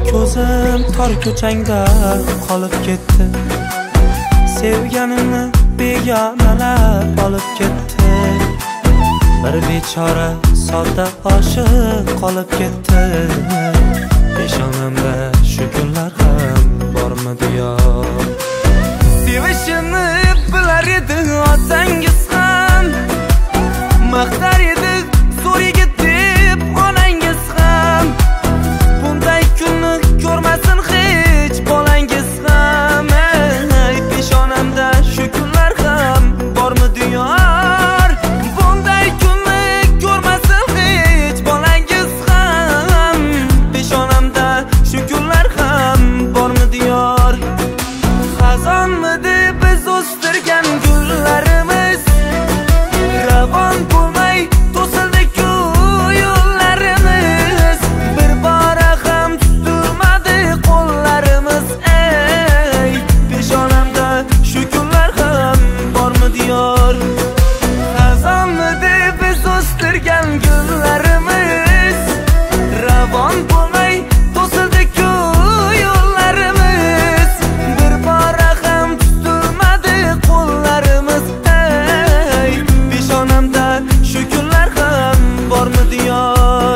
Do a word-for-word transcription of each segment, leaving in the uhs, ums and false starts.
ko'zim tor ko'changda qolib ketdi. Sevganimni begonalar olib ketdi. Bir bechora sodda oshiq qolib ketdi. Peshonamda shu kunlar ham bormidi yo? Sevishimni bilar edi otangiz ham, maqtar edi zo'r yigit deb onangiz ham. Bunday kunni ko'rmasin hech bolangiz ham. Ey peshonamda shu kunlar ham bormidi yor? Bunday kunni ko'rmasin hech bolangiz ham. Peshonamda shu kunlar ham bormidi yor? Xazonmidi biz o'stirgan gullarimiz, ravon bo'lmay to'sildi-ku yo'llarimiz. Bir bora ham tutilmadi qo'llarimiz. Ey peshonamda shu kunlar ham bormidi yor? Xazonmidi biz o'stirgan gullarimiz, ravon bo'lmay to'sildi-ku yo'llarimiz. Bir bora ham tutilmadi qo'llarimiz. Ey peshonamda shu kunlar ham bormidi yor?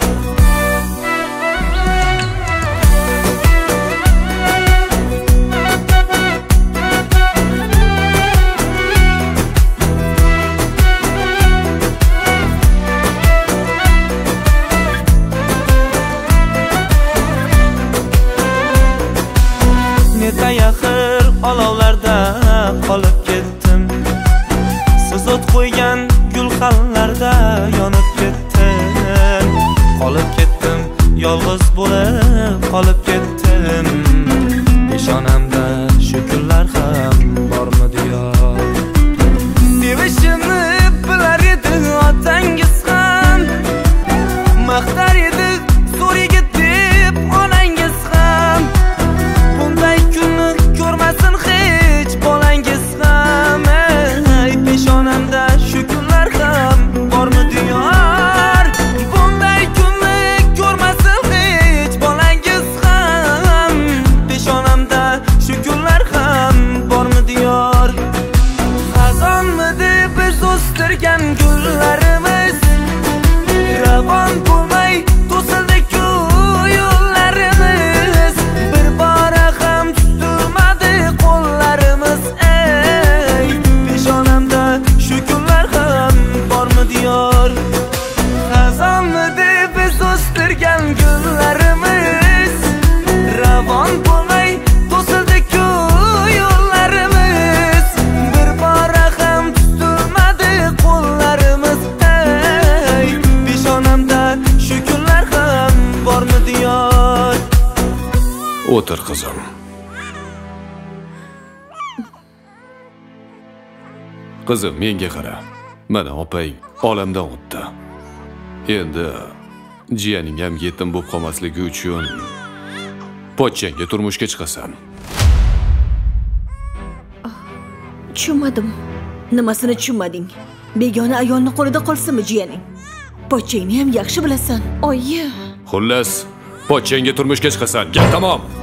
Neta yaxir olovlarda qolib ketdim. Siz o't qo'ygan gulxanlarda yonib ketdim. Qolib ketdim, yolg'iz bo'lib qolib ketdim. Peshonamda shu kunlar ham bormidi yo? Sevishimni bilar edi otangiz ham, maqtar edi zo'r yigit deb onangiz ham. Bunday kunni ko'rmasin hech bolangiz ham. Ey peshonamda shu kunlar ham bormidi yor? Bunday kunni ko'rmasin hech bolangiz ham. Peshonamda shu kunlar ham bormidi yor? Xazonmidi biz o'stirgan gullarimiz, ravon bo'lmay to'sildi-ku yo'llarimiz. Bir bora ham tutilmadi qo'llarimiz. Ey peshonamda shu kunlar ham bormidi yor? Xazonmidi biz o'stirgan gullarimiz, ravon bo'lmay to'sildi-ku yo'llarimiz. Bir bora ham tutilmadi qo'llarimiz. Ey peshonamda shu kunlar ham bormidi yor? O'tir qizim. Qizim, menga qara. Mana opang olamdan o'tdi. Endi jiyaning ham yetim bo'lib qolmasligi uchun pochchangga turmushga chiqasan. Tushunmadim. Nimasini tushunmading? Begona ayolning qo'lida qolsinmi jiyaning? Pochchangni ham yaxshi bilasan. Oyi. Xullas, pochchangga turmushga chiqasan. Gap tamom.